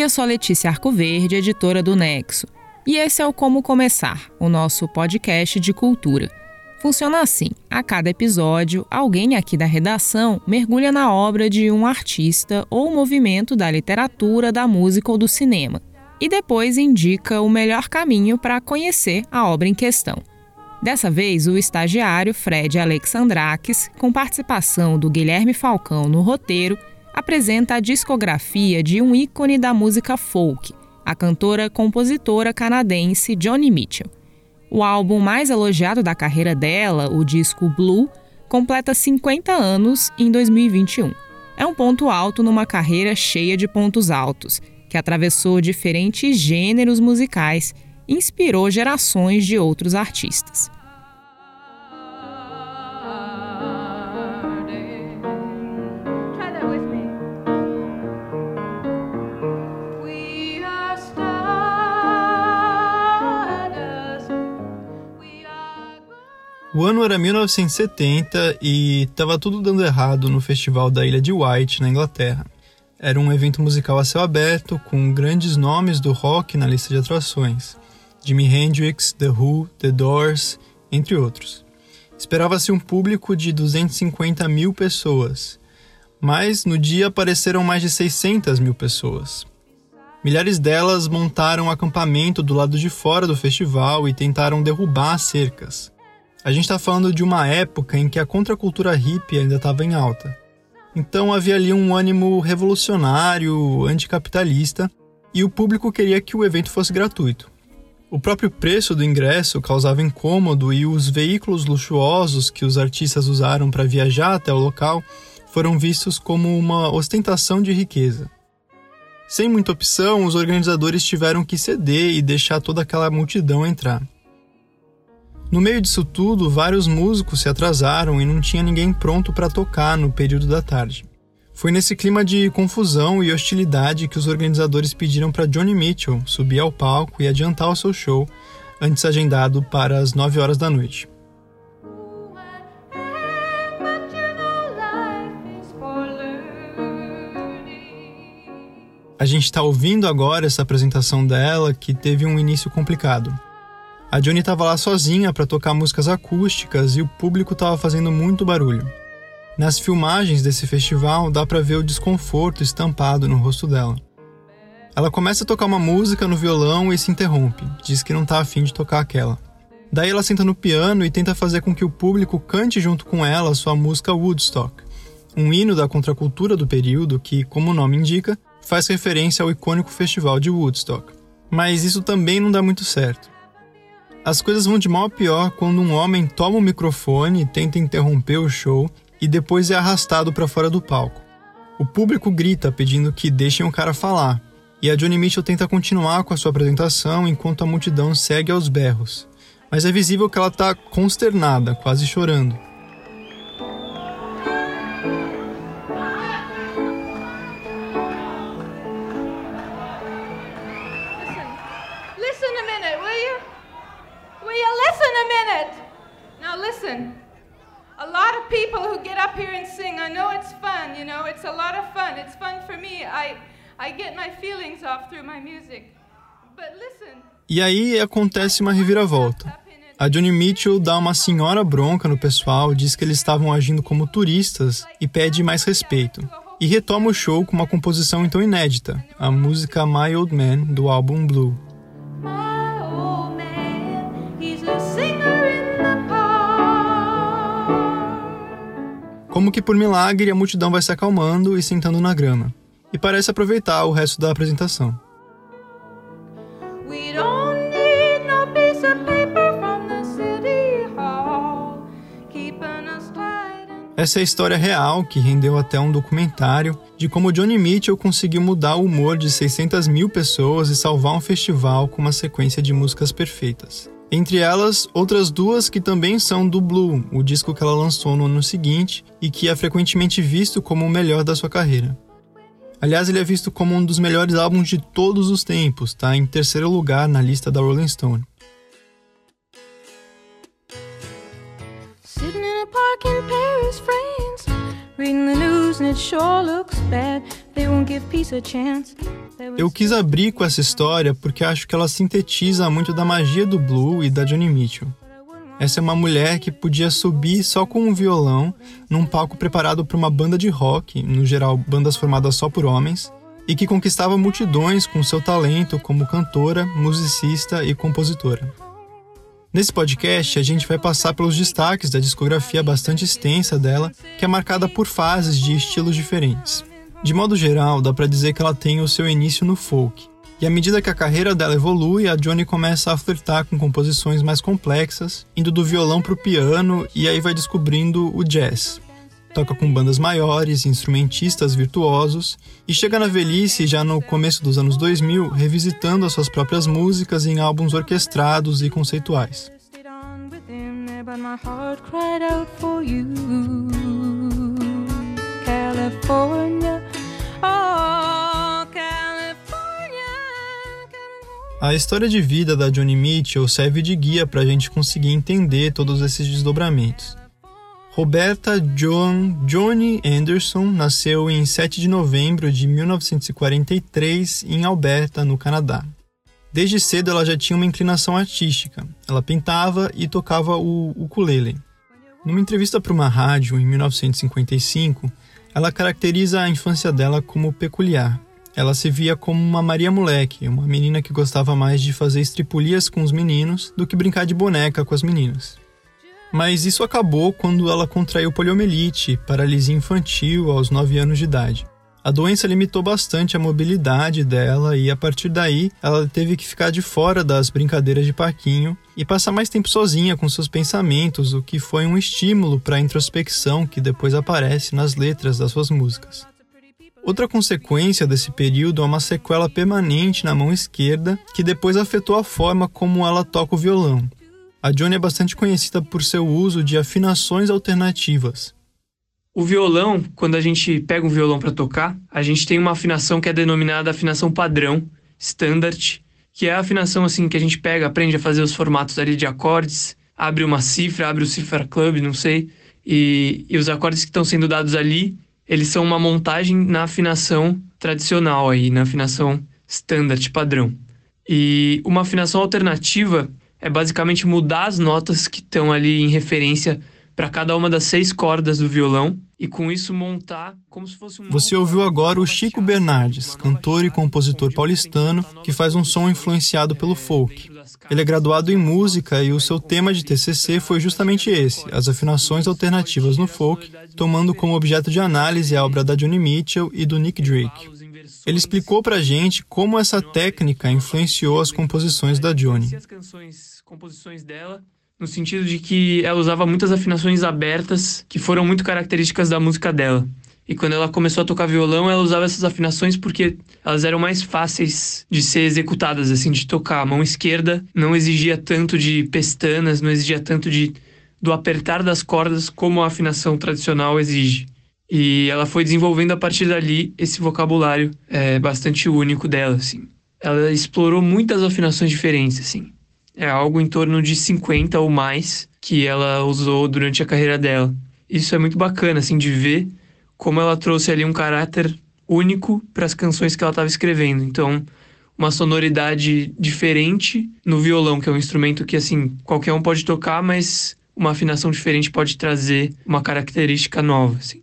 Eu sou Letícia Arcoverde, editora do Nexo, e esse é o Como Começar, o nosso podcast de cultura. Funciona assim: a cada episódio, alguém aqui da redação mergulha na obra de um artista ou movimento da literatura, da música ou do cinema, e depois indica o melhor caminho para conhecer a obra em questão. Dessa vez, o estagiário Fred Alexandrakis, com participação do Guilherme Falcão no roteiro, apresenta a discografia de um ícone da música folk, a cantora-compositora canadense Joni Mitchell. O álbum mais elogiado da carreira dela, o disco Blue, completa 50 anos em 2021. É um ponto alto numa carreira cheia de pontos altos, que atravessou diferentes gêneros musicais e inspirou gerações de outros artistas. O ano era 1970 e estava tudo dando errado no festival da Ilha de Wight, na Inglaterra. Era um evento musical a céu aberto, com grandes nomes do rock na lista de atrações. Jimi Hendrix, The Who, The Doors, entre outros. Esperava-se um público de 250 mil pessoas, mas no dia apareceram mais de 600 mil pessoas. Milhares delas montaram acampamento do lado de fora do festival e tentaram derrubar as cercas. A gente está falando de uma época em que a contracultura hippie ainda estava em alta. Então havia ali um ânimo revolucionário, anticapitalista, e o público queria que o evento fosse gratuito. O próprio preço do ingresso causava incômodo e os veículos luxuosos que os artistas usaram para viajar até o local foram vistos como uma ostentação de riqueza. Sem muita opção, os organizadores tiveram que ceder e deixar toda aquela multidão entrar. No meio disso tudo, vários músicos se atrasaram e não tinha ninguém pronto para tocar no período da tarde. Foi nesse clima de confusão e hostilidade que os organizadores pediram para Joni Mitchell subir ao palco e adiantar o seu show, antes agendado para as 9 horas da noite. A gente está ouvindo agora essa apresentação dela, que teve um início complicado. A Joni estava lá sozinha para tocar músicas acústicas e o público estava fazendo muito barulho. Nas filmagens desse festival dá para ver o desconforto estampado no rosto dela. Ela começa a tocar uma música no violão e se interrompe, diz que não está afim de tocar aquela. Daí ela senta no piano e tenta fazer com que o público cante junto com ela sua música Woodstock, um hino da contracultura do período que, como o nome indica, faz referência ao icônico festival de Woodstock. Mas isso também não dá muito certo. As coisas vão de mal a pior quando um homem toma o microfone, tenta interromper o show e depois é arrastado para fora do palco. O público grita pedindo que deixem o cara falar, e a Joni Mitchell tenta continuar com a sua apresentação enquanto a multidão segue aos berros. Mas é visível que ela está consternada, quase chorando. Listen, a lot of people who get up here and sing, I know it's fun, it's a lot of fun. It's fun for me. I get my feelings off through my music. But listen. E aí acontece uma reviravolta. A Joni Mitchell dá uma senhora bronca no pessoal, diz que eles estavam agindo como turistas e pede mais respeito. E retoma o show com uma composição então inédita, a música My Old Man, do álbum Blue. Como que por milagre, a multidão vai se acalmando e sentando na grama. E parece aproveitar o resto da apresentação. Essa é a história real que rendeu até um documentário de como Joni Mitchell conseguiu mudar o humor de 600 mil pessoas e salvar um festival com uma sequência de músicas perfeitas. Entre elas, outras duas que também são do Blue, o disco que ela lançou no ano seguinte e que é frequentemente visto como o melhor da sua carreira. Aliás, ele é visto como um dos melhores álbuns de todos os tempos, tá em terceiro lugar na lista da Rolling Stone. Sitting in a park in Paris, France, reading the news and it sure looks bad. They won't give peace a chance. Eu quis abrir com essa história porque acho que ela sintetiza muito da magia do blues e da Joni Mitchell. Essa é uma mulher que podia subir só com um violão num palco preparado para uma banda de rock, no geral bandas formadas só por homens, e que conquistava multidões com seu talento como cantora, musicista e compositora. Nesse podcast, a gente vai passar pelos destaques da discografia bastante extensa dela, que é marcada por fases de estilos diferentes. De modo geral, dá para dizer que ela tem o seu início no folk. E à medida que a carreira dela evolui, a Joni começa a flertar com composições mais complexas, indo do violão para o piano e aí vai descobrindo o jazz. Toca com bandas maiores, instrumentistas virtuosos e chega na velhice, já no começo dos anos 2000, revisitando as suas próprias músicas em álbuns orquestrados e conceituais. A história de vida da Joni Mitchell serve de guia para a gente conseguir entender todos esses desdobramentos. Roberta Joni Anderson nasceu em 7 de novembro de 1943 em Alberta, no Canadá. Desde cedo ela já tinha uma inclinação artística. Ela pintava e tocava o ukulele. Numa entrevista para uma rádio em 1955, ela caracteriza a infância dela como peculiar. Ela se via como uma Maria Moleque, uma menina que gostava mais de fazer estripulias com os meninos do que brincar de boneca com as meninas. Mas isso acabou quando ela contraiu poliomielite, paralisia infantil, aos 9 anos de idade. A doença limitou bastante a mobilidade dela e, a partir daí, ela teve que ficar de fora das brincadeiras de parquinho e passar mais tempo sozinha com seus pensamentos, o que foi um estímulo para a introspecção que depois aparece nas letras das suas músicas. Outra consequência desse período é uma sequela permanente na mão esquerda, que depois afetou a forma como ela toca o violão. A Joni é bastante conhecida por seu uso de afinações alternativas. O violão, quando a gente pega um violão para tocar, a gente tem uma afinação que é denominada afinação padrão, standard, que é a afinação assim que a gente pega, aprende a fazer os formatos ali de acordes, abre uma cifra, abre o Cipher Club, não sei, e os acordes que estão sendo dados ali, eles são uma montagem na afinação tradicional aí, na afinação standard, padrão. E uma afinação alternativa é basicamente mudar as notas que estão ali em referência para cada uma das 6 cordas do violão e com isso montar como se fosse um... Você ouviu agora o Chico Bernardes, cantor e compositor paulistano que faz um som influenciado pelo folk. Ele é graduado em música e o seu tema de TCC foi justamente esse, as afinações alternativas no folk, tomando como objeto de análise a obra da Joni Mitchell e do Nick Drake. Ele explicou pra gente como essa técnica influenciou as composições da Joni. As composições dela, no sentido de que ela usava muitas afinações abertas que foram muito características da música dela. E quando ela começou a tocar violão, ela usava essas afinações porque elas eram mais fáceis de ser executadas, assim, de tocar. A mão esquerda não exigia tanto de pestanas, não exigia tanto do apertar das cordas como a afinação tradicional exige. E ela foi desenvolvendo a partir dali esse vocabulário bastante único dela, assim. Ela explorou muitas afinações diferentes, assim. É algo em torno de 50 ou mais que ela usou durante a carreira dela. Isso é muito bacana, assim, de ver como ela trouxe ali um caráter único para as canções que ela estava escrevendo. Então, uma sonoridade diferente no violão, que é um instrumento que, assim, qualquer um pode tocar, mas uma afinação diferente pode trazer uma característica nova, assim.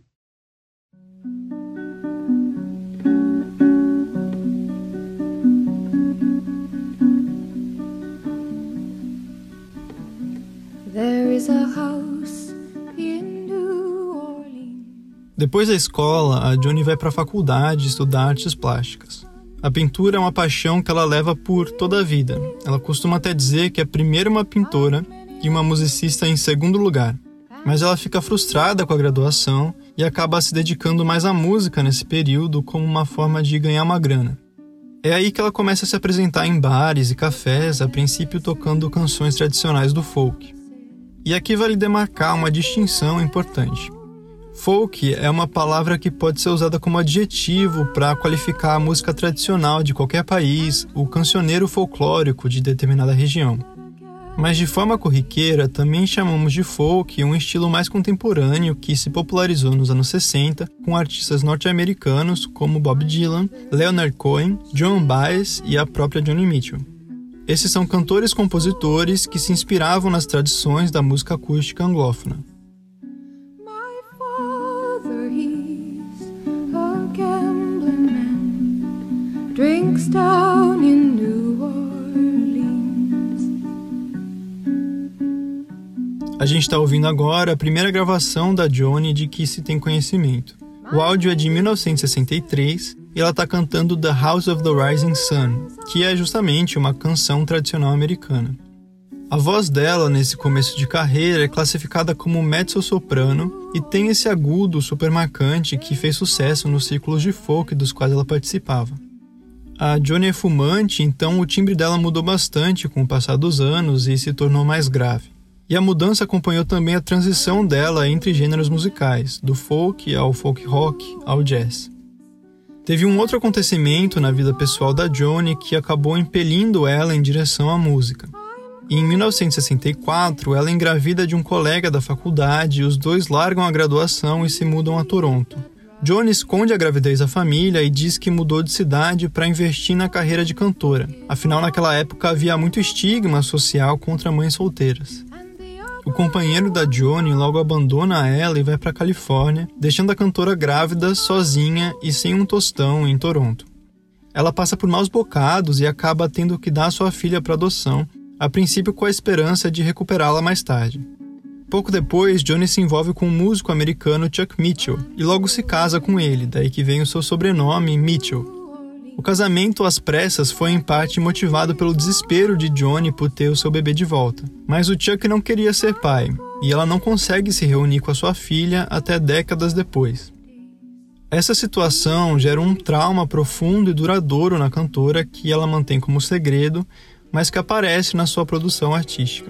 Depois da escola, a Joni vai para a faculdade estudar artes plásticas. A pintura é uma paixão que ela leva por toda a vida. Ela costuma até dizer que é primeiro uma pintora e uma musicista em segundo lugar. Mas ela fica frustrada com a graduação e acaba se dedicando mais à música nesse período como uma forma de ganhar uma grana. É aí que ela começa a se apresentar em bares e cafés, a princípio tocando canções tradicionais do folk. E aqui vale demarcar uma distinção importante. Folk é uma palavra que pode ser usada como adjetivo para qualificar a música tradicional de qualquer país, o cancioneiro folclórico de determinada região. Mas de forma corriqueira, também chamamos de folk um estilo mais contemporâneo que se popularizou nos anos 60 com artistas norte-americanos como Bob Dylan, Leonard Cohen, Joan Baez e a própria Joni Mitchell. Esses são cantores-compositores que se inspiravam nas tradições da música acústica anglófona. My father, he's a gambling man, drinks down in New Orleans. A gente está ouvindo agora a primeira gravação da Joni de que se tem conhecimento. O áudio é de 1963 e ela está cantando The House of the Rising Sun, que é justamente uma canção tradicional americana. A voz dela, nesse começo de carreira, é classificada como mezzo-soprano e tem esse agudo super marcante que fez sucesso nos círculos de folk dos quais ela participava. A Joni é fumante, então o timbre dela mudou bastante com o passar dos anos e se tornou mais grave. E a mudança acompanhou também a transição dela entre gêneros musicais, do folk ao folk rock ao jazz. Teve um outro acontecimento na vida pessoal da Joni que acabou impelindo ela em direção à música. E em 1964, ela engravida de um colega da faculdade e os dois largam a graduação e se mudam a Toronto. Joni esconde a gravidez à família e diz que mudou de cidade para investir na carreira de cantora. Afinal, naquela época havia muito estigma social contra mães solteiras. O companheiro da Joni logo abandona ela e vai para a Califórnia, deixando a cantora grávida, sozinha e sem um tostão em Toronto. Ela passa por maus bocados e acaba tendo que dar sua filha para adoção, a princípio com a esperança de recuperá-la mais tarde. Pouco depois, Joni se envolve com o músico americano Chuck Mitchell e logo se casa com ele, daí que vem o seu sobrenome Mitchell. O casamento às pressas foi em parte motivado pelo desespero de Joni por ter o seu bebê de volta. Mas o Chuck não queria ser pai, e ela não consegue se reunir com a sua filha até décadas depois. Essa situação gera um trauma profundo e duradouro na cantora que ela mantém como segredo, mas que aparece na sua produção artística.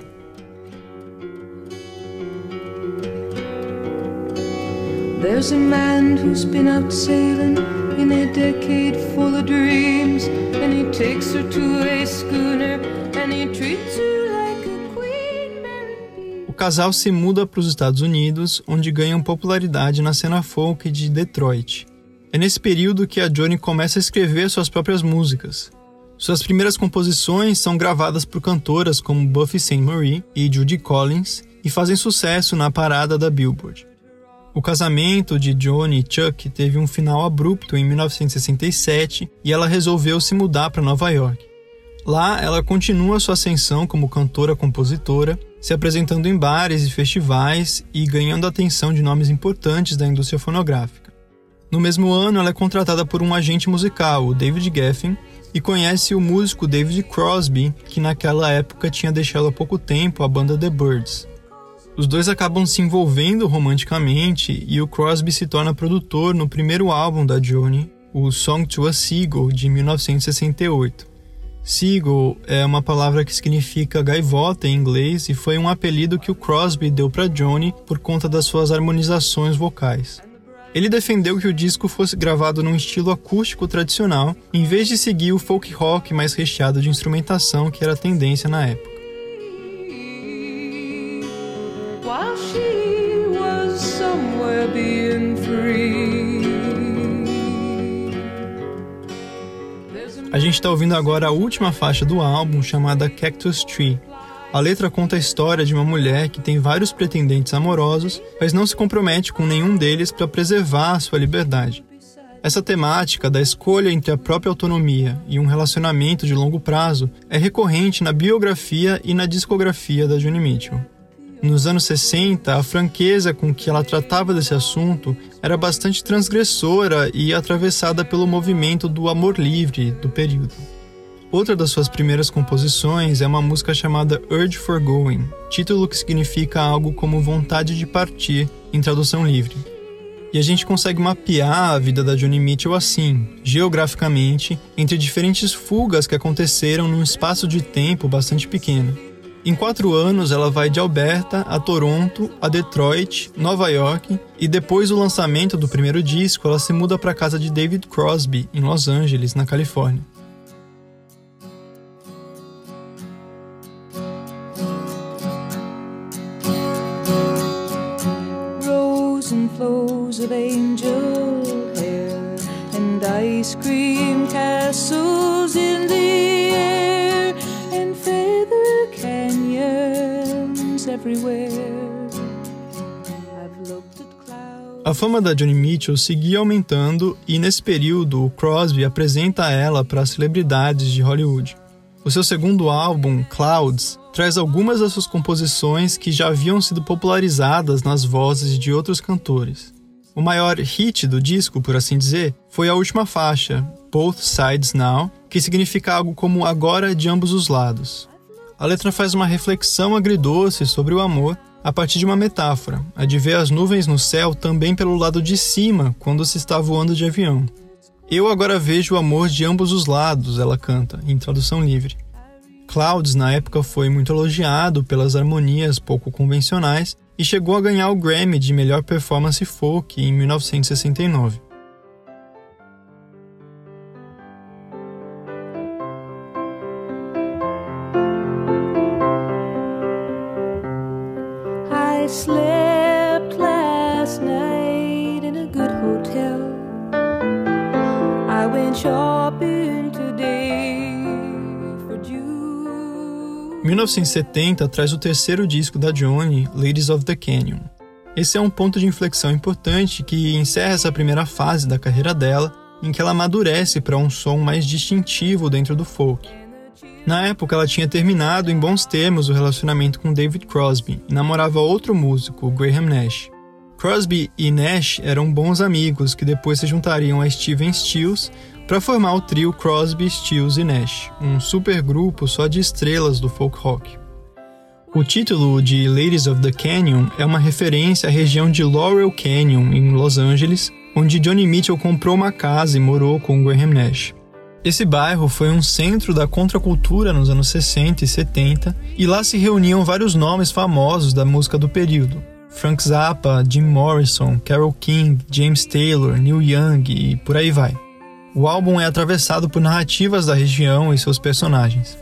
There's a man who's been out sailing in a decade full of dreams, and he takes her to a schooner and he treats her like a queen Mary. O casal se muda para os Estados Unidos, onde ganham popularidade na cena folk de Detroit. É nesse período que a Joni começa a escrever suas próprias músicas. Suas primeiras composições são gravadas por cantoras como Buffy Sainte-Marie e Judy Collins e fazem sucesso na parada da Billboard. O casamento de Joni e Chuck teve um final abrupto em 1967 e ela resolveu se mudar para Nova York. Lá, ela continua sua ascensão como cantora-compositora, se apresentando em bares e festivais e ganhando a atenção de nomes importantes da indústria fonográfica. No mesmo ano, ela é contratada por um agente musical, o David Geffen, e conhece o músico David Crosby, que naquela época tinha deixado há pouco tempo a banda The Byrds. Os dois acabam se envolvendo romanticamente e o Crosby se torna produtor no primeiro álbum da Joni, o Song to a Seagull, de 1968. Seagull é uma palavra que significa gaivota em inglês e foi um apelido que o Crosby deu para Joni por conta das suas harmonizações vocais. Ele defendeu que o disco fosse gravado num estilo acústico tradicional, em vez de seguir o folk rock mais recheado de instrumentação que era a tendência na época. While she was somewhere being free. A gente está ouvindo agora a última faixa do álbum, chamada Cactus Tree. A letra conta a história de uma mulher que tem vários pretendentes amorosos, mas não se compromete com nenhum deles para preservar a sua liberdade. Essa temática da escolha entre a própria autonomia e um relacionamento de longo prazo é recorrente na biografia e na discografia da Joni Mitchell. Nos anos 60, a franqueza com que ela tratava desse assunto era bastante transgressora e atravessada pelo movimento do amor livre do período. Outra das suas primeiras composições é uma música chamada Urge for Going, título que significa algo como vontade de partir, em tradução livre. E a gente consegue mapear a vida da Joni Mitchell assim, geograficamente, entre diferentes fugas que aconteceram num espaço de tempo bastante pequeno. Em 4 anos, ela vai de Alberta a Toronto, a Detroit, Nova York, e depois do lançamento do primeiro disco, ela se muda para a casa de David Crosby, em Los Angeles, na Califórnia. flows of angel hair and ice cream castles in the air and feather canyons everywhere. I've looked at clouds. A fama da Joni Mitchell seguia aumentando e, nesse período, o Crosby apresenta ela para as celebridades de Hollywood. O seu segundo álbum, Clouds, traz algumas das suas composições que já haviam sido popularizadas nas vozes de outros cantores. O maior hit do disco, por assim dizer, foi a última faixa, Both Sides Now, que significa algo como agora de ambos os lados. A letra faz uma reflexão agridoce sobre o amor a partir de uma metáfora, a de ver as nuvens no céu também pelo lado de cima quando se está voando de avião. Eu agora vejo o amor de ambos os lados, ela canta, em tradução livre. Clouds, na época, foi muito elogiado pelas harmonias pouco convencionais e chegou a ganhar o Grammy de melhor performance folk em 1969. I slept last night in a good hotel. I went shopping today for you. 1970 traz o terceiro disco da Joni, Ladies of the Canyon. Esse é um ponto de inflexão importante que encerra essa primeira fase da carreira dela, em que ela amadurece para um som mais distintivo dentro do folk. Na época, ela tinha terminado em bons termos o relacionamento com David Crosby e namorava outro músico, Graham Nash. Crosby e Nash eram bons amigos que depois se juntariam a Stephen Stills para formar o trio Crosby, Stills e Nash, um supergrupo só de estrelas do folk rock. O título de Ladies of the Canyon é uma referência à região de Laurel Canyon, em Los Angeles, onde Joni Mitchell comprou uma casa e morou com Graham Nash. Esse bairro foi um centro da contracultura nos anos 60 e 70, e lá se reuniam vários nomes famosos da música do período. Frank Zappa, Jim Morrison, Carole King, James Taylor, Neil Young e por aí vai. O álbum é atravessado por narrativas da região e seus personagens.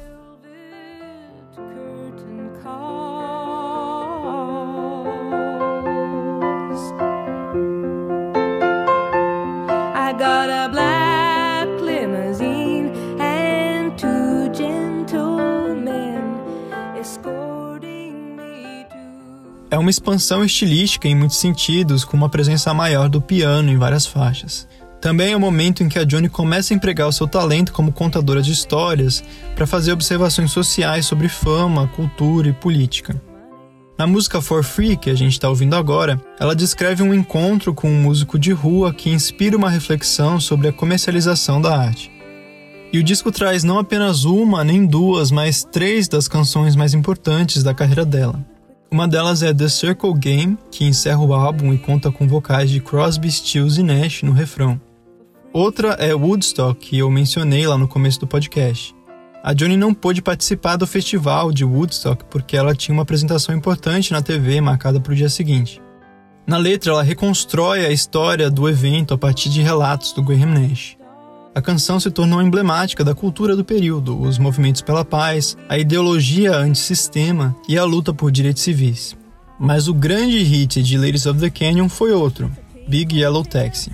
I got a black limousine and two gentlemen escorting me to... É uma expansão estilística em muitos sentidos, com uma presença maior do piano em várias faixas. Também é o momento em que a Joni começa a empregar o seu talento como contadora de histórias para fazer observações sociais sobre fama, cultura e política. Na música For Free, que a gente está ouvindo agora, ela descreve um encontro com um músico de rua que inspira uma reflexão sobre a comercialização da arte. E o disco traz não apenas uma, nem duas, mas 3 das canções mais importantes da carreira dela. Uma delas é The Circle Game, que encerra o álbum e conta com vocais de Crosby, Stills e Nash no refrão. Outra é Woodstock, que eu mencionei lá no começo do podcast. A Joni não pôde participar do festival de Woodstock porque ela tinha uma apresentação importante na TV marcada para o dia seguinte. Na letra, ela reconstrói a história do evento a partir de relatos do Graham Nash. A canção se tornou emblemática da cultura do período, os movimentos pela paz, a ideologia antissistema e a luta por direitos civis. Mas o grande hit de Ladies of the Canyon foi outro, Big Yellow Taxi.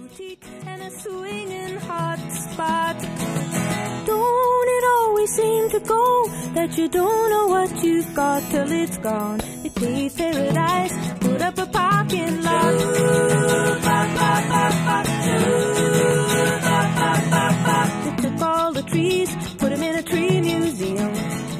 Seem to go that you don't know what you've got till it's gone. It pays paradise, put up a parking lot. They took all the trees, put them in a tree museum.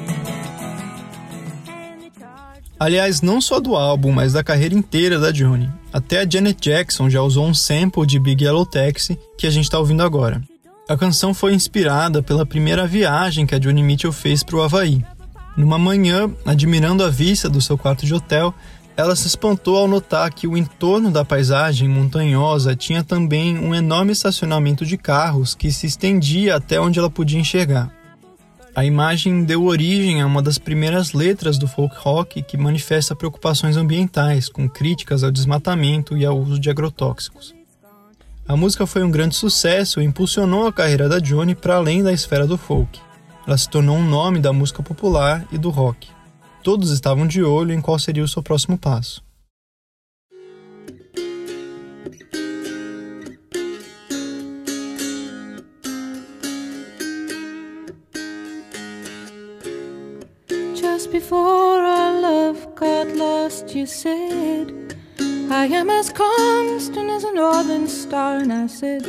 Aliás, não só do álbum, mas da carreira inteira da Joni. Até a Janet Jackson já usou um sample de Big Yellow Taxi, que a gente está ouvindo agora. A canção foi inspirada pela primeira viagem que a Joni Mitchell fez para o Havaí. Numa manhã, admirando a vista do seu quarto de hotel, ela se espantou ao notar que o entorno da paisagem montanhosa tinha também um enorme estacionamento de carros que se estendia até onde ela podia enxergar. A imagem deu origem a uma das primeiras letras do folk rock que manifesta preocupações ambientais, com críticas ao desmatamento e ao uso de agrotóxicos. A música foi um grande sucesso e impulsionou a carreira da Joni para além da esfera do folk. Ela se tornou um nome da música popular e do rock. Todos estavam de olho em qual seria o seu próximo passo. Just before our love got lost, you said, I am as constant as a northern star. And I said,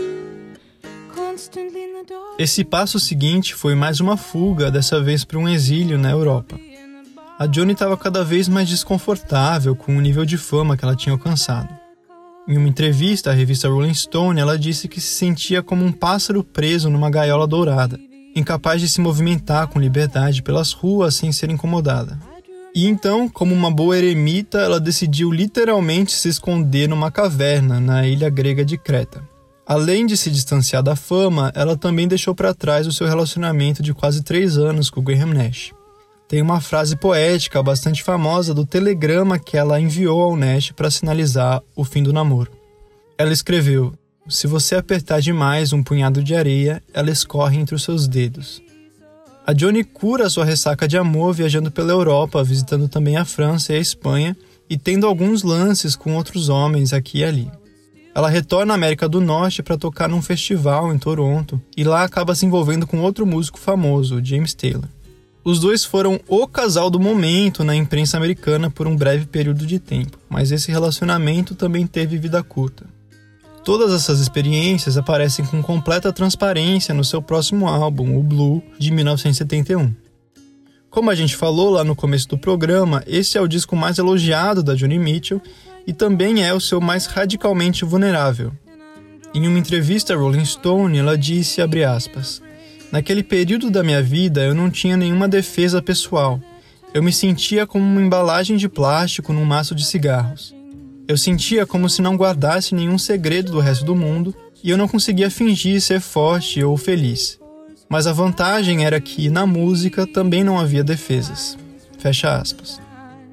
constantly in the dark. Esse passo seguinte foi mais uma fuga, dessa vez para um exílio na Europa. A Joni estava cada vez mais desconfortável com o nível de fama que ela tinha alcançado. Em uma entrevista à revista Rolling Stone, ela disse que se sentia como um pássaro preso numa gaiola dourada, incapaz de se movimentar com liberdade pelas ruas sem ser incomodada. E então, como uma boa eremita, ela decidiu literalmente se esconder numa caverna na ilha grega de Creta. Além de se distanciar da fama, ela também deixou para trás o seu relacionamento de quase 3 anos com o Graham Nash. Tem uma frase poética bastante famosa do telegrama que ela enviou ao Nash para sinalizar o fim do namoro. Ela escreveu: se você apertar demais um punhado de areia, ela escorre entre os seus dedos. A Joni cura sua ressaca de amor viajando pela Europa, visitando também a França e a Espanha e tendo alguns lances com outros homens aqui e ali. Ela retorna à América do Norte para tocar num festival em Toronto e lá acaba se envolvendo com outro músico famoso, James Taylor. Os dois foram o casal do momento na imprensa americana por um breve período de tempo, mas esse relacionamento também teve vida curta. Todas essas experiências aparecem com completa transparência no seu próximo álbum, o Blue, de 1971. Como a gente falou lá no começo do programa, esse é o disco mais elogiado da Joni Mitchell e também é o seu mais radicalmente vulnerável. Em uma entrevista à Rolling Stone, ela disse, abre aspas, naquele período da minha vida eu não tinha nenhuma defesa pessoal. Eu me sentia como uma embalagem de plástico num maço de cigarros. Eu sentia como se não guardasse nenhum segredo do resto do mundo e eu não conseguia fingir ser forte ou feliz. Mas a vantagem era que, na música, também não havia defesas. Fecha aspas.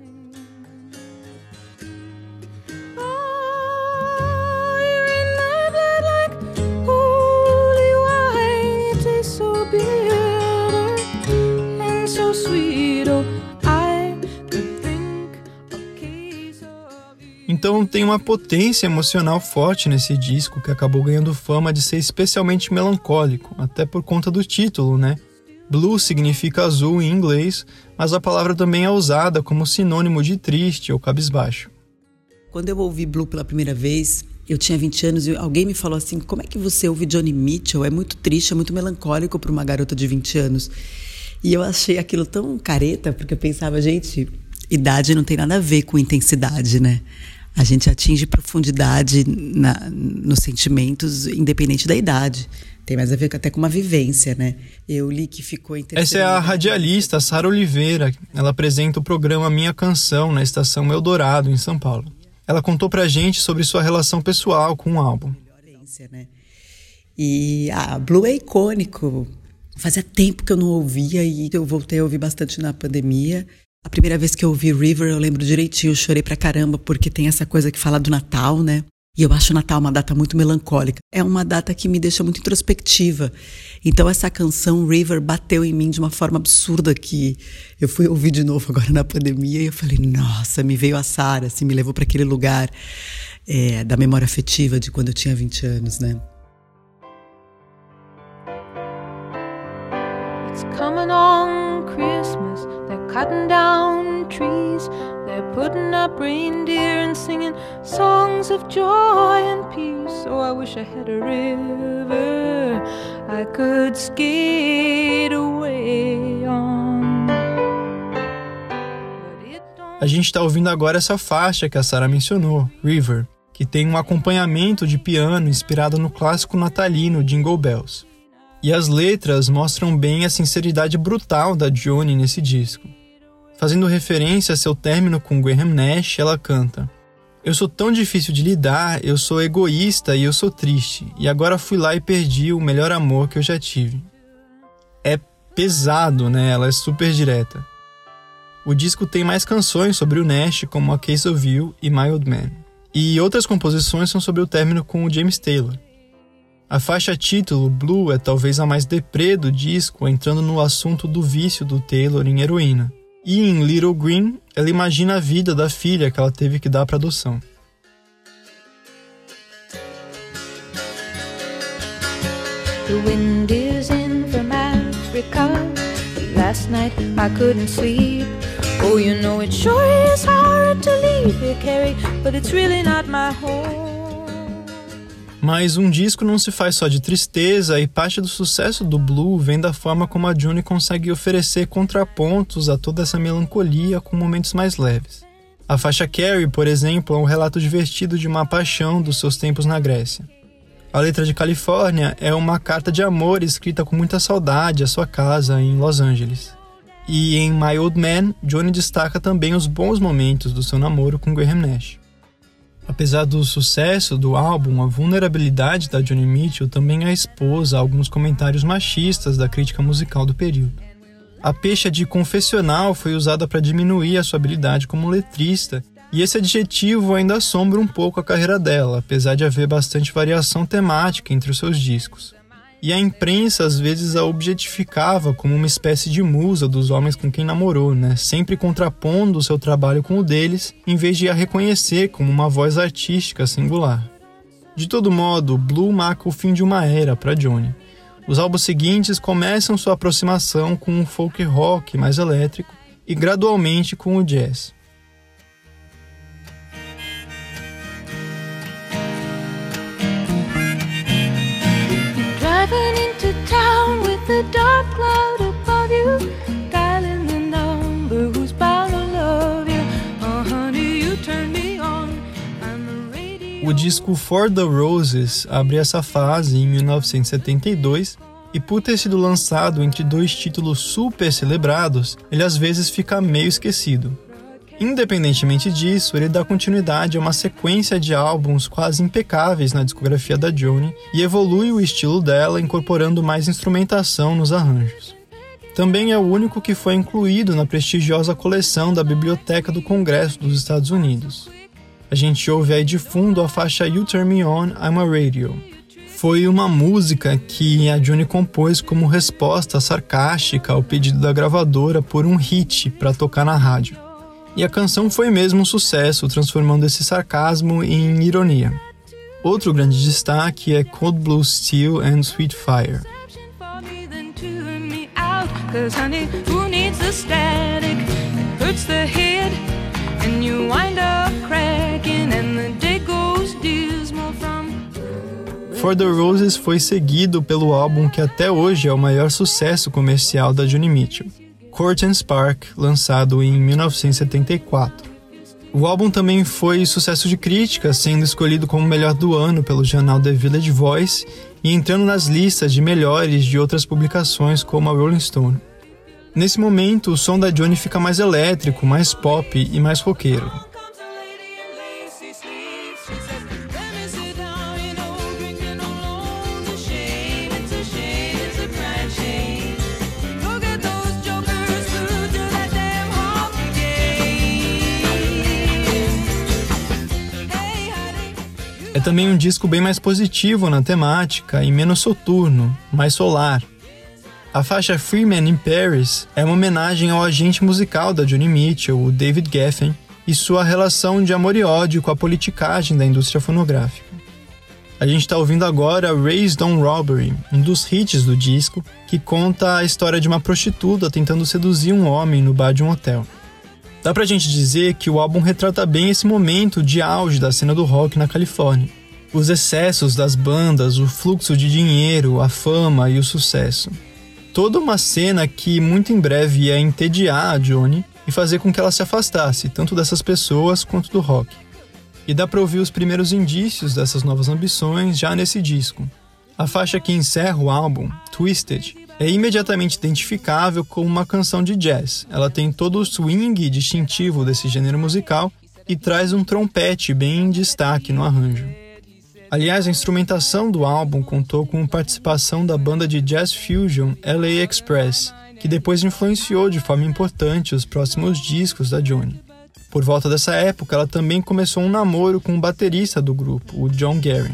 Então tem uma potência emocional forte nesse disco que acabou ganhando fama de ser especialmente melancólico, até por conta do título, né? Blue significa azul em inglês, mas a palavra também é usada como sinônimo de triste ou cabisbaixo. Quando eu ouvi Blue pela primeira vez, eu tinha 20 anos e alguém me falou assim, como é que você ouve Joni Mitchell? É muito triste, é muito melancólico para uma garota de 20 anos. E eu achei aquilo tão careta, porque eu pensava, gente, idade não tem nada a ver com intensidade, né? A gente atinge profundidade nos sentimentos, independente da idade. Tem mais a ver até com uma vivência, né? Eu li que ficou interessante. Essa é a radialista Sara Oliveira. Ela apresenta o programa Minha Canção na estação Eldorado, em São Paulo. Ela contou pra gente sobre sua relação pessoal com o álbum. E a Blue é icônico. Fazia tempo que eu não ouvia e eu voltei a ouvir bastante na pandemia. A primeira vez que eu ouvi River, eu lembro direitinho, eu chorei pra caramba, porque tem essa coisa que fala do Natal, né? E eu acho o Natal uma data muito melancólica. É uma data que me deixa muito introspectiva. Então essa canção, River, bateu em mim de uma forma absurda que eu fui ouvir de novo agora na pandemia e eu falei, nossa, me veio a Sara, assim, me levou para aquele lugar da memória afetiva de quando eu tinha 20 anos, né? It's coming on Christmas, they're cutting down trees, they're putting up reindeer and singing songs of joy and peace. Oh, I wish I had a river I could skate away on. A gente está ouvindo agora essa faixa que a Sara mencionou, River, que tem um acompanhamento de piano inspirado no clássico natalino Jingle Bells. E as letras mostram bem a sinceridade brutal da Joni nesse disco. Fazendo referência a seu término com Graham Nash, ela canta: eu sou tão difícil de lidar, eu sou egoísta e eu sou triste, e agora fui lá e perdi o melhor amor que eu já tive. É pesado, né? Ela é super direta. O disco tem mais canções sobre o Nash, como A Case of You e My Old Man. E outras composições são sobre o término com o James Taylor. A faixa título, Blue, é talvez a mais deprê do disco, entrando no assunto do vício do Taylor em heroína. E em Little Green, ela imagina a vida da filha que ela teve que dar para adoção. The wind is in from Africa. Last night I couldn't sleep. Oh, you know it sure is hard to leave here, Carrie, but it's really not my home. Mas um disco não se faz só de tristeza, e parte do sucesso do Blue vem da forma como a Joni consegue oferecer contrapontos a toda essa melancolia com momentos mais leves. A faixa Carrie, por exemplo, é um relato divertido de uma paixão dos seus tempos na Grécia. A letra de Califórnia é uma carta de amor escrita com muita saudade à sua casa em Los Angeles. E em My Old Man, Joni destaca também os bons momentos do seu namoro com Graham Nash. Apesar do sucesso do álbum, a vulnerabilidade da Joni Mitchell também a expôs a alguns comentários machistas da crítica musical do período. A pecha de confessional foi usada para diminuir a sua habilidade como letrista, e esse adjetivo ainda assombra um pouco a carreira dela, apesar de haver bastante variação temática entre os seus discos. E a imprensa às vezes a objetificava como uma espécie de musa dos homens com quem namorou, sempre contrapondo o seu trabalho com o deles, em vez de a reconhecer como uma voz artística singular. De todo modo, Blue marca o fim de uma era para Joni. Os álbuns seguintes começam sua aproximação com um folk rock mais elétrico e gradualmente com o jazz. Driving into town with a dark cloud above you, dialing the number who's bound to love you. Oh honey, you turn me on. I'm a radio. O disco For the Roses abre essa fase em 1972 e, por ter sido lançado entre dois títulos super celebrados, ele às vezes fica meio esquecido. Independentemente disso, ele dá continuidade a uma sequência de álbuns quase impecáveis na discografia da Joni e evolui o estilo dela, incorporando mais instrumentação nos arranjos. Também é o único que foi incluído na prestigiosa coleção da Biblioteca do Congresso dos Estados Unidos. A gente ouve aí de fundo a faixa You Turn Me On, I'm a Radio. Foi uma música que a Joni compôs como resposta sarcástica ao pedido da gravadora por um hit para tocar na rádio. E a canção foi mesmo um sucesso, transformando esse sarcasmo em ironia. Outro grande destaque é Cold Blue Steel and Sweet Fire. For the Roses foi seguido pelo álbum que até hoje é o maior sucesso comercial da Joni Mitchell, Court and Spark, lançado em 1974. O álbum também foi sucesso de crítica, sendo escolhido como o melhor do ano pelo jornal The Village Voice e entrando nas listas de melhores de outras publicações como a Rolling Stone. Nesse momento, o som da Joni fica mais elétrico, mais pop e mais roqueiro. É também um disco bem mais positivo na temática e menos soturno, mais solar. A faixa Free Man in Paris é uma homenagem ao agente musical da Joni Mitchell, o David Geffen, e sua relação de amor e ódio com a politicagem da indústria fonográfica. A gente está ouvindo agora Raised on Robbery, um dos hits do disco, que conta a história de uma prostituta tentando seduzir um homem no bar de um hotel. Dá pra gente dizer que o álbum retrata bem esse momento de auge da cena do rock na Califórnia. Os excessos das bandas, o fluxo de dinheiro, a fama e o sucesso. Toda uma cena que muito em breve ia entediar a Joni e fazer com que ela se afastasse, tanto dessas pessoas quanto do rock. E dá pra ouvir os primeiros indícios dessas novas ambições já nesse disco. A faixa que encerra o álbum, Twisted, é imediatamente identificável como uma canção de jazz. Ela tem todo o swing distintivo desse gênero musical e traz um trompete bem em destaque no arranjo. Aliás, a instrumentação do álbum contou com participação da banda de jazz fusion LA Express, que depois influenciou de forma importante os próximos discos da Joni. Por volta dessa época, ela também começou um namoro com o baterista do grupo, o John Guerin.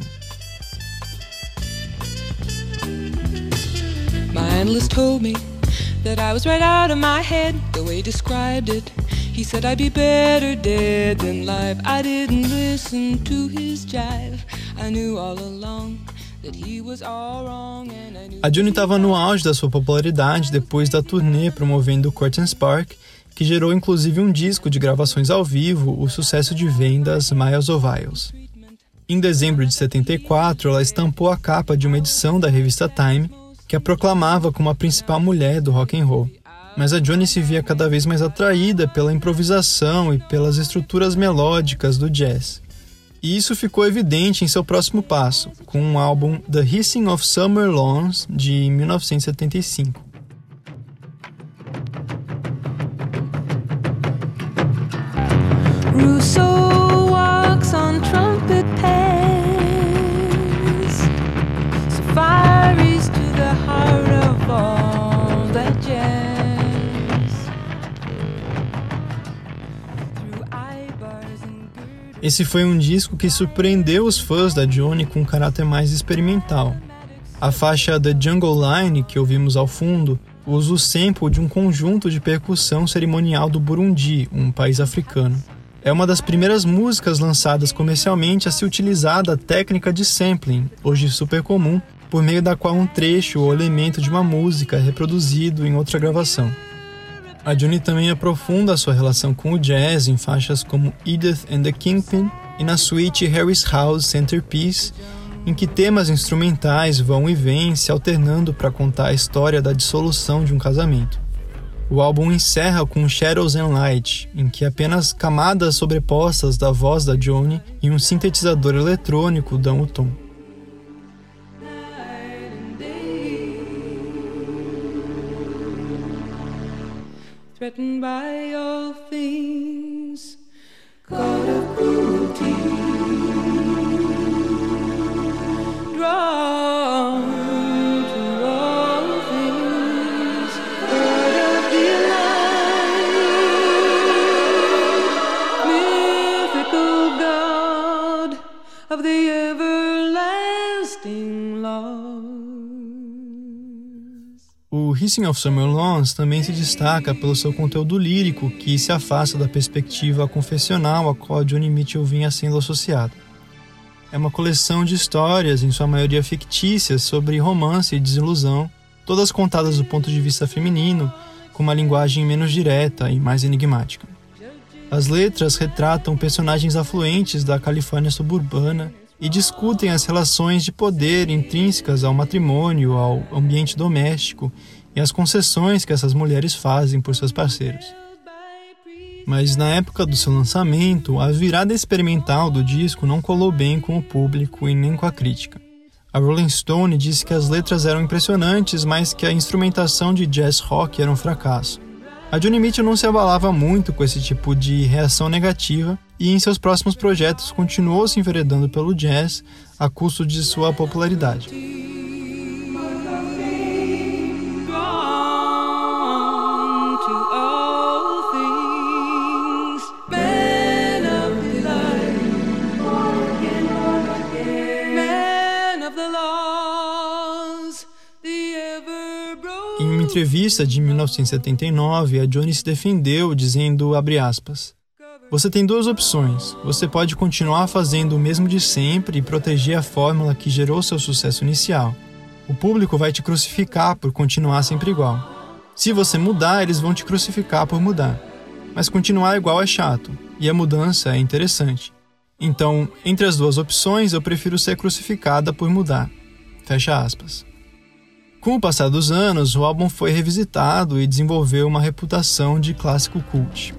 My analyst told me that I was right out of my head, the way he described it. He said I'd be better dead than live. I didn't listen to his jive. I knew all along that he was all wrong and I knew. A Joni estava no auge da sua popularidade depois da turnê promovendo Court and Spark que gerou inclusive um disco de gravações ao vivo, o sucesso de vendas Miles of Isles. Em dezembro de 74, ela estampou a capa de uma edição da revista Time, que a proclamava como a principal mulher do rock and roll. Mas a Joni se via cada vez mais atraída pela improvisação e pelas estruturas melódicas do jazz. E isso ficou evidente em seu próximo passo, com o álbum The Hissing of Summer Lawns, de 1975. Rousseau walks on trumpet paths, safaris to the heart of all that jazz. Through eyebars and girders. Esse foi um disco que surpreendeu os fãs da Joni com um caráter mais experimental. A faixa The Jungle Line, que ouvimos ao fundo, usa o sample de um conjunto de percussão cerimonial do Burundi, um país africano. É uma das primeiras músicas lançadas comercialmente a se utilizar da técnica de sampling, hoje super comum, por meio da qual um trecho ou elemento de uma música é reproduzido em outra gravação. A Joni também aprofunda a sua relação com o jazz em faixas como Edith and the Kingpin e na suíte Harry's House Centerpiece, em que temas instrumentais vão e vêm se alternando para contar a história da dissolução de um casamento. O álbum encerra com Shadows and Light, em que apenas camadas sobrepostas da voz da Joni e um sintetizador eletrônico dão o tom. Threatened by all things, caught of cruelty, drawn to all things, caught of delight, mythical God of the everlasting love. O Hissing of Summer Lawns também se destaca pelo seu conteúdo lírico, que se afasta da perspectiva confessional a qual a Joni Mitchell vinha sendo associada. É uma coleção de histórias, em sua maioria fictícias, sobre romance e desilusão, todas contadas do ponto de vista feminino, com uma linguagem menos direta e mais enigmática. As letras retratam personagens afluentes da Califórnia suburbana e discutem as relações de poder intrínsecas ao matrimônio, ao ambiente doméstico e as concessões que essas mulheres fazem por seus parceiros. Mas na época do seu lançamento, a virada experimental do disco não colou bem com o público e nem com a crítica. A Rolling Stone disse que as letras eram impressionantes, mas que a instrumentação de jazz rock era um fracasso. A Joni Mitchell não se abalava muito com esse tipo de reação negativa e em seus próximos projetos continuou se enveredando pelo jazz a custo de sua popularidade. Em uma entrevista de 1979, a Joni se defendeu dizendo, abre aspas, "Você tem duas opções. Você pode continuar fazendo o mesmo de sempre e proteger a fórmula que gerou seu sucesso inicial. O público vai te crucificar por continuar sempre igual. Se você mudar, eles vão te crucificar por mudar. Mas continuar igual é chato, e a mudança é interessante. Então, entre as duas opções, eu prefiro ser crucificada por mudar." Fecha aspas. Com o passar dos anos, o álbum foi revisitado e desenvolveu uma reputação de clássico cult.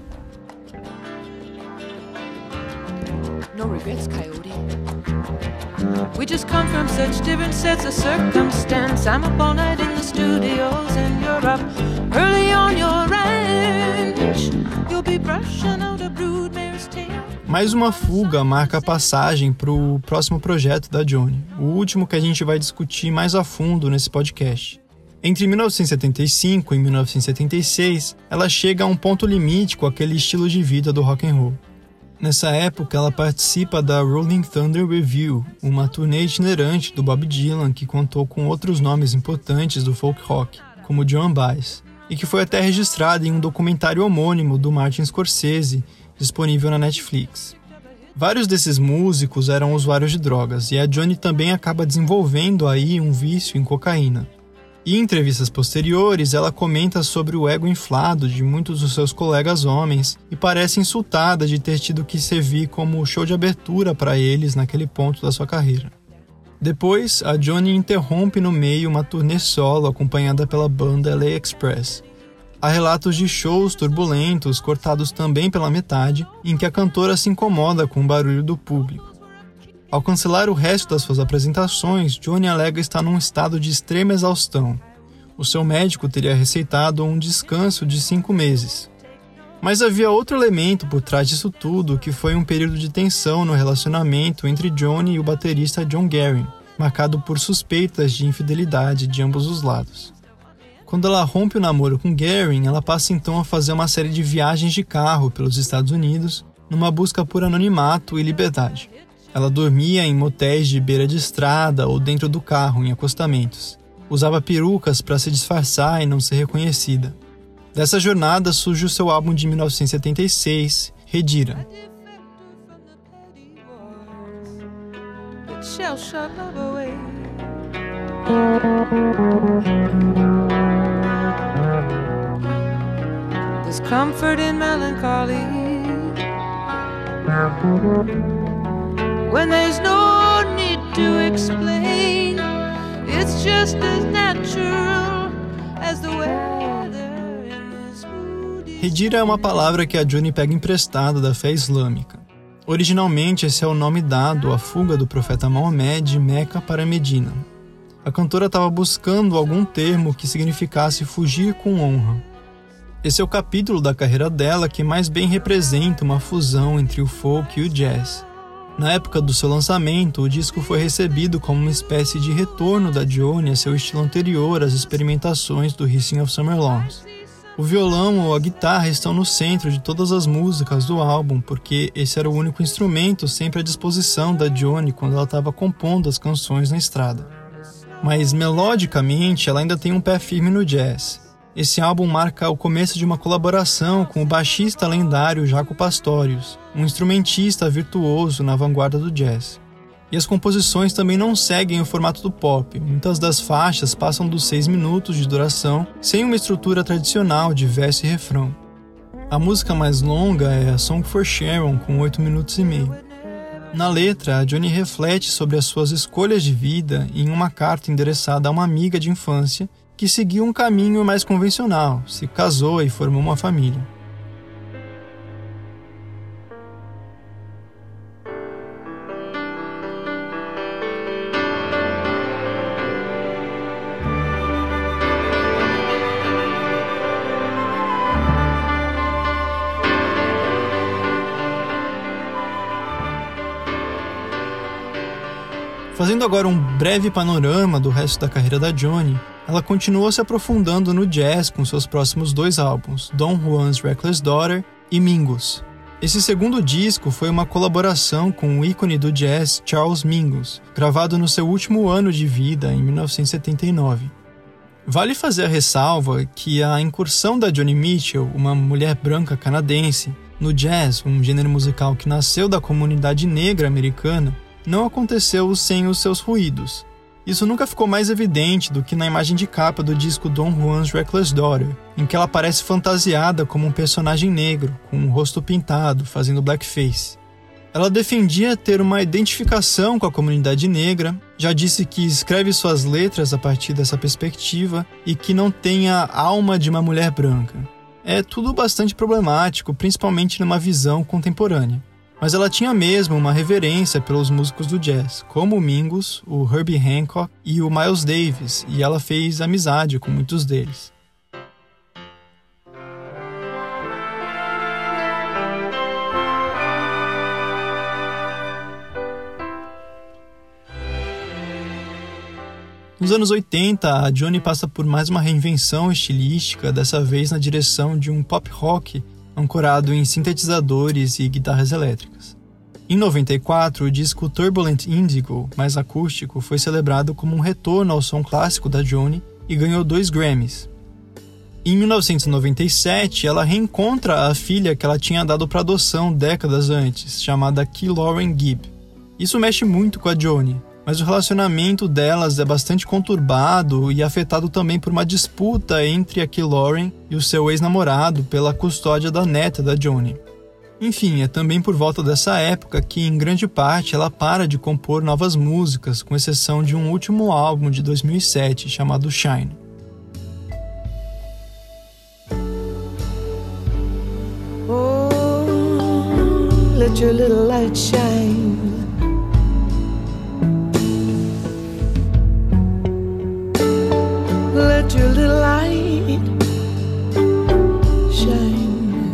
No regrets, Coyote. We just come from such different sets of circumstance. I'm up all night in the studios and you're up early on your ranch. You'll be brushing out a broodmare's tail. Mais uma fuga marca a passagem para o próximo projeto da Joni, o último que a gente vai discutir mais a fundo nesse podcast. Entre 1975 e 1976, ela chega a um ponto limite com aquele estilo de vida do rock and roll. Nessa época, ela participa da Rolling Thunder Revue, uma turnê itinerante do Bob Dylan que contou com outros nomes importantes do folk rock, como Joan Baez, e que foi até registrada em um documentário homônimo do Martin Scorsese, disponível na Netflix. Vários desses músicos eram usuários de drogas, e a Joni também acaba desenvolvendo aí um vício em cocaína. E em entrevistas posteriores, ela comenta sobre o ego inflado de muitos dos seus colegas homens e parece insultada de ter tido que servir como show de abertura para eles naquele ponto da sua carreira. Depois, a Joni interrompe no meio uma turnê solo acompanhada pela banda LA Express. Há relatos de shows turbulentos, cortados também pela metade, em que a cantora se incomoda com o barulho do público. Ao cancelar o resto das suas apresentações, Joni alega estar num estado de extrema exaustão. O seu médico teria receitado um descanso de 5 meses. Mas havia outro elemento por trás disso tudo, que foi um período de tensão no relacionamento entre Joni e o baterista John Guerin, marcado por suspeitas de infidelidade de ambos os lados. Quando ela rompe o namoro com Guerin, ela passa então a fazer uma série de viagens de carro pelos Estados Unidos, numa busca por anonimato e liberdade. Ela dormia em motéis de beira de estrada ou dentro do carro, em acostamentos. Usava perucas para se disfarçar e não ser reconhecida. Dessa jornada surge o seu álbum de 1976, Hedira. There's comfort in melancholy when there's no need to explain. It's just as natural as the weather in this moody. Hedira é uma palavra que a Joni pega emprestada da fé islâmica. Originalmente, esse é o nome dado à fuga do profeta Maomé de Meca para Medina. A cantora estava buscando algum termo que significasse fugir com honra. Esse é o capítulo da carreira dela que mais bem representa uma fusão entre o folk e o jazz. Na época do seu lançamento, o disco foi recebido como uma espécie de retorno da Joni a seu estilo anterior às experimentações do Hissing of Summer Lawns. O violão ou a guitarra estão no centro de todas as músicas do álbum, porque esse era o único instrumento sempre à disposição da Joni quando ela estava compondo as canções na estrada. Mas, melodicamente, ela ainda tem um pé firme no jazz. Esse álbum marca o começo de uma colaboração com o baixista lendário Jaco Pastorius, um instrumentista virtuoso na vanguarda do jazz. E as composições também não seguem o formato do pop. Muitas das faixas passam dos 6 minutos de duração, sem uma estrutura tradicional de verso e refrão. A música mais longa é a Song for Sharon, com 8 minutos e meio. Na letra, a Joni reflete sobre as suas escolhas de vida em uma carta endereçada a uma amiga de infância que seguiu um caminho mais convencional, se casou e formou uma família. Fazendo agora um breve panorama do resto da carreira da Joni, ela continuou se aprofundando no jazz com seus próximos 2 álbuns, Don Juan's Reckless Daughter e Mingus. Esse segundo disco foi uma colaboração com o ícone do jazz Charles Mingus, gravado no seu último ano de vida, em 1979. Vale fazer a ressalva que a incursão da Joni Mitchell, uma mulher branca canadense, no jazz, um gênero musical que nasceu da comunidade negra americana, não aconteceu sem os seus ruídos. Isso nunca ficou mais evidente do que na imagem de capa do disco Don Juan's Reckless Daughter, em que ela aparece fantasiada como um personagem negro, com o rosto pintado, fazendo blackface. Ela defendia ter uma identificação com a comunidade negra, já disse que escreve suas letras a partir dessa perspectiva e que não tem a alma de uma mulher branca. É tudo bastante problemático, principalmente numa visão contemporânea. Mas ela tinha mesmo uma reverência pelos músicos do jazz, como o Mingus, o Herbie Hancock e o Miles Davis, e ela fez amizade com muitos deles. Nos anos 80, a Joni passa por mais uma reinvenção estilística, dessa vez na direção de um pop rock ancorado em sintetizadores e guitarras elétricas. Em 94, o disco Turbulent Indigo, mais acústico, foi celebrado como um retorno ao som clássico da Joni e ganhou 2 Grammys. Em 1997, ela reencontra a filha que ela tinha dado para adoção décadas antes, chamada Key Lauren Gibb. Isso mexe muito com a Joni. mas o relacionamento delas é bastante conturbado e afetado também por uma disputa entre a Kay Lauren e o seu ex-namorado pela custódia da neta da Joni. Enfim, é também por volta dessa época que, em grande parte, ela para de compor novas músicas, com exceção de um último álbum de 2007, chamado Shine. Oh, let your little light shine. Let your little light shine.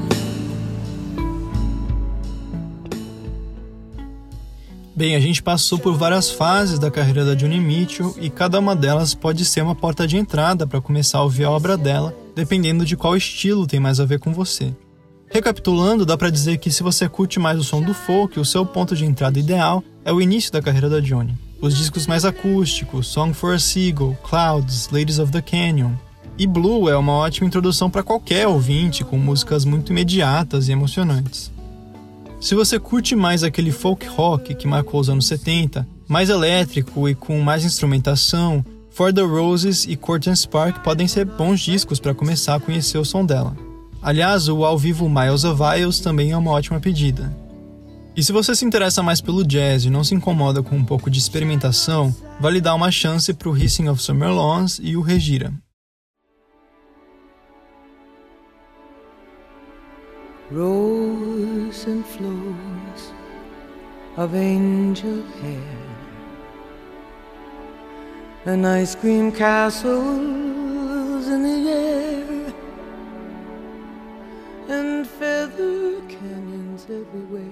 Bem, a gente passou por várias fases da carreira da Joni Mitchell e cada uma delas pode ser uma porta de entrada para começar a ouvir a obra dela, dependendo de qual estilo tem mais a ver com você. Recapitulando, dá para dizer que se você curte mais o som do folk, o seu ponto de entrada ideal é o início da carreira da Joni. Os discos mais acústicos, Song for a Seagull, Clouds, Ladies of the Canyon. E Blue é uma ótima introdução para qualquer ouvinte, com músicas muito imediatas e emocionantes. Se você curte mais aquele folk rock que marcou os anos 70, mais elétrico e com mais instrumentação, For the Roses e Court & Spark podem ser bons discos para começar a conhecer o som dela. Aliás, o ao vivo Miles of Vials também é uma ótima pedida. E se você se interessa mais pelo jazz e não se incomoda com um pouco de experimentação, vale dar uma chance para o Hissing of Summer Lawns e o Regira. Rows and flows of angel hair and ice cream castles in the air and feather canyons everywhere.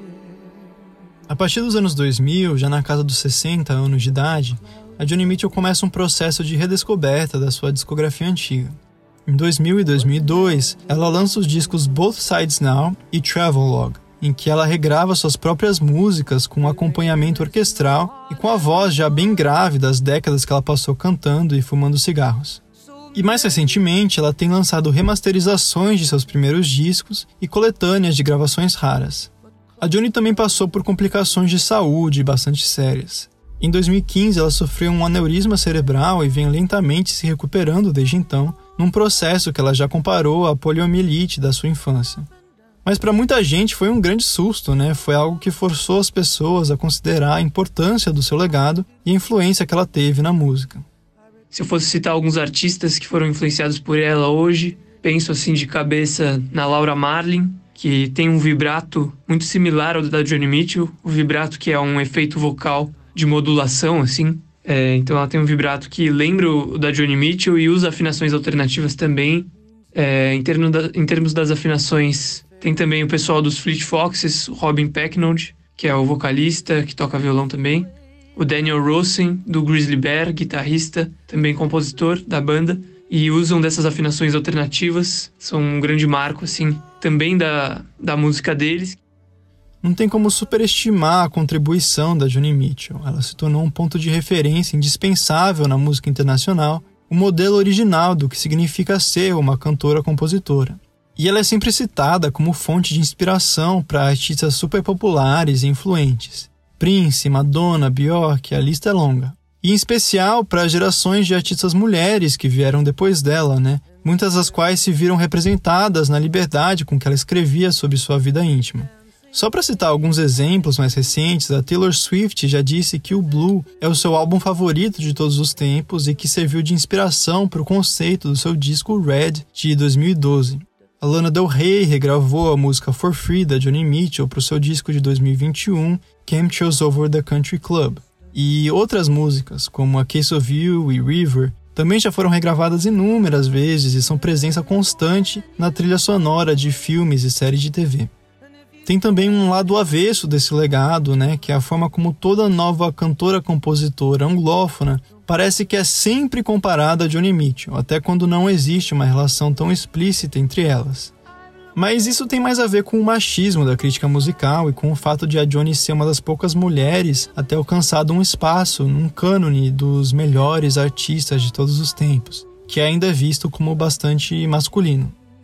A partir dos anos 2000, já na casa dos 60 anos de idade, a Joni Mitchell começa um processo de redescoberta da sua discografia antiga. Em 2000 e 2002, ela lança os discos Both Sides Now e Travelogue, em que ela regrava suas próprias músicas com um acompanhamento orquestral e com a voz já bem grave das décadas que ela passou cantando e fumando cigarros. E mais recentemente, ela tem lançado remasterizações de seus primeiros discos e coletâneas de gravações raras. A Joni também passou por complicações de saúde bastante sérias. Em 2015, ela sofreu um aneurisma cerebral e vem lentamente se recuperando desde então, num processo que ela já comparou à poliomielite da sua infância. Mas para muita gente foi um grande susto, né? Foi algo que forçou as pessoas a considerar a importância do seu legado e a influência que ela teve na música. Se eu fosse citar alguns artistas que foram influenciados por ela hoje, penso assim de cabeça na Laura Marling, que tem um vibrato muito similar ao da Joni Mitchell, o vibrato que é um efeito vocal de modulação, assim. Então ela tem um vibrato que lembra o da Joni Mitchell e usa afinações alternativas também. Em termos das afinações, tem também o pessoal dos Fleet Foxes, o Robin Pecknold, que é o vocalista, que toca violão também. O Daniel Rosen, do Grizzly Bear, guitarrista, também compositor da banda. E usam dessas afinações alternativas, são um grande marco, assim, também da música deles. Não tem como superestimar a contribuição da Joni Mitchell. Ela se tornou um ponto de referência indispensável na música internacional, o modelo original do que significa ser uma cantora-compositora. E ela é sempre citada como fonte de inspiração para artistas super populares e influentes. Prince, Madonna, Björk, a lista é longa. E em especial para gerações de artistas mulheres que vieram depois dela, né? Muitas das quais se viram representadas na liberdade com que ela escrevia sobre sua vida íntima. Só para citar alguns exemplos mais recentes, a Taylor Swift já disse que o Blue é o seu álbum favorito de todos os tempos e que serviu de inspiração para o conceito do seu disco Red de 2012. A Lana Del Rey regravou a música For Free da Joni Mitchell para o seu disco de 2021, Chemtrails Over the Country Club. E outras músicas, como A Case of You e River, também já foram regravadas inúmeras vezes e são presença constante na trilha sonora de filmes e séries de TV. Tem também um lado avesso desse legado, né, que é a forma como toda nova cantora-compositora anglófona parece que é sempre comparada a Joni Mitchell, até quando não existe uma relação tão explícita entre elas. Mas isso tem mais a ver com o machismo da crítica musical e com o fato de a Joni ser uma das poucas mulheres a ter alcançado um espaço num cânone dos melhores artistas de todos os tempos, que ainda é visto como bastante masculino.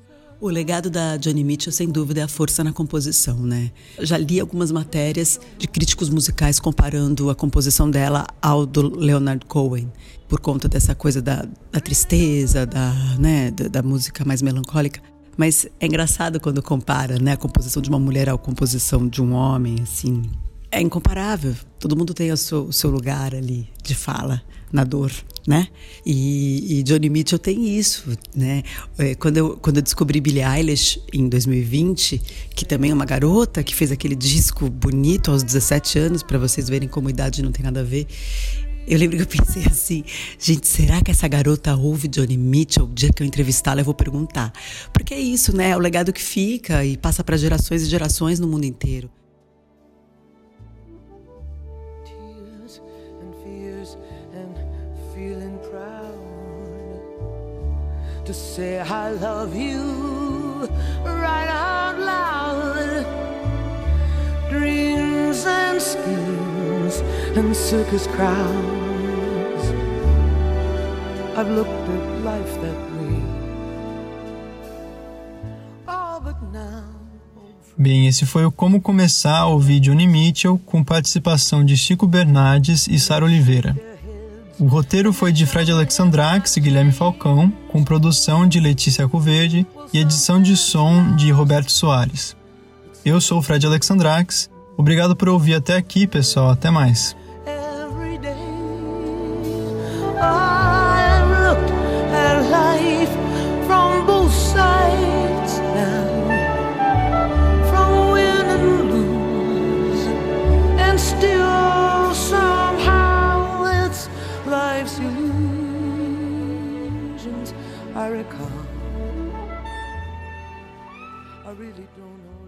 O legado da Joni Mitchell, sem dúvida, é a força na composição, né? Já li algumas matérias de críticos musicais comparando a composição dela ao do Leonard Cohen, por conta dessa coisa da tristeza, da música mais melancólica. Mas é engraçado quando compara, né, a composição de uma mulher à composição de um homem, assim. É incomparável. Todo mundo tem o seu lugar ali de fala, na dor, né? E Joni Mitchell tem isso, né? Quando eu descobri Billie Eilish em 2020, que também é uma garota que fez aquele disco bonito aos 17 anos, para vocês verem como a idade não tem nada a ver. Eu lembro que eu pensei assim, gente, será que essa garota ouve Joni Mitchell? O dia que eu entrevistá-la eu vou perguntar. Porque é isso, né? É o legado que fica e passa para gerações e gerações no mundo inteiro. To say I love you right out loud. Dreams and schemes and circus crowds. I've looked at life that way. Oh, but now. Bem, esse foi o Como Começar a Ouvir Joni Mitchell, com participação de Chico Bernardes e Sara Oliveira. O roteiro foi de Fred Alexandrax e Guilherme Falcão, com produção de Letícia Coverde e edição de som de Roberto Soares. Eu sou o Fred Alexandrax. Obrigado por ouvir até aqui, pessoal. Até mais. I recall, I really don't know.